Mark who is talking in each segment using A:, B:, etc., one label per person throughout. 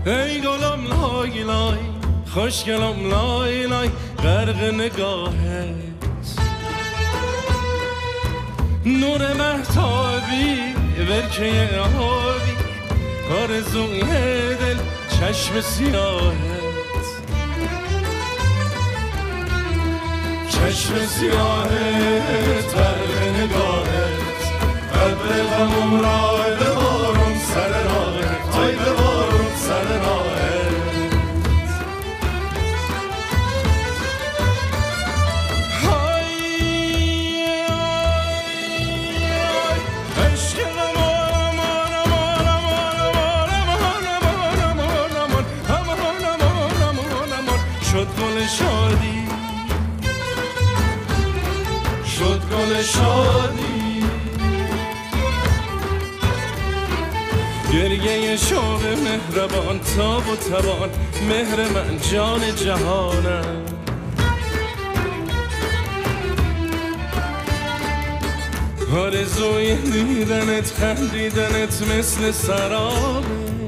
A: ای گلم لای لای خوشگلم لای لای غرق نگاهت نور مهتابی ورکه آبی آرزوی دل چشم سیاهت چشم سیاهت غرق نگاهت ابر غمم را ببارم سر راهت ای ببارم سر راهت شد گل شادی شد گل شادی گریه شوق مهربان تاب و توان مهر من جان جهانم آرزوی دیدنت خندیدنت مثل سرابه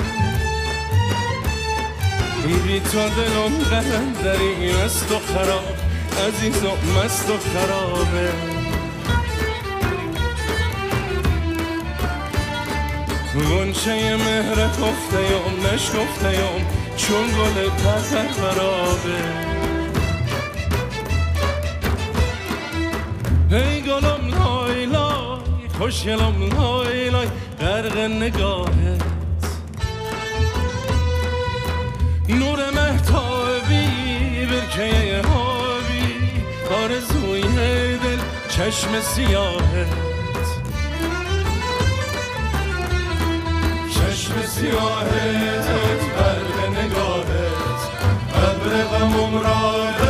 A: بی تو دلم قلندری مست و خراب عزیزم مست و خرابه غنچه مهر خفته‌ام نشکفته‌ام چون گل قزل برابه ای گلم لای لای خوشگلم لای لای غرق نگاهت نور مهتابی برکه آبی آرزوی دل چشم سیاهت چشم سیاهت غرق نگاهت ابر غمم را